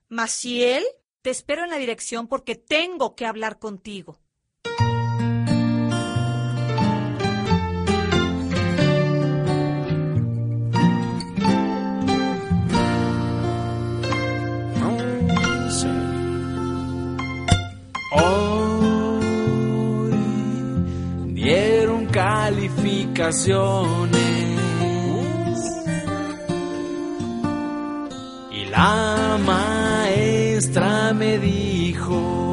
Maciel, te espero en la dirección porque tengo que hablar contigo. Hoy dieron calificaciones y la maestra me dijo: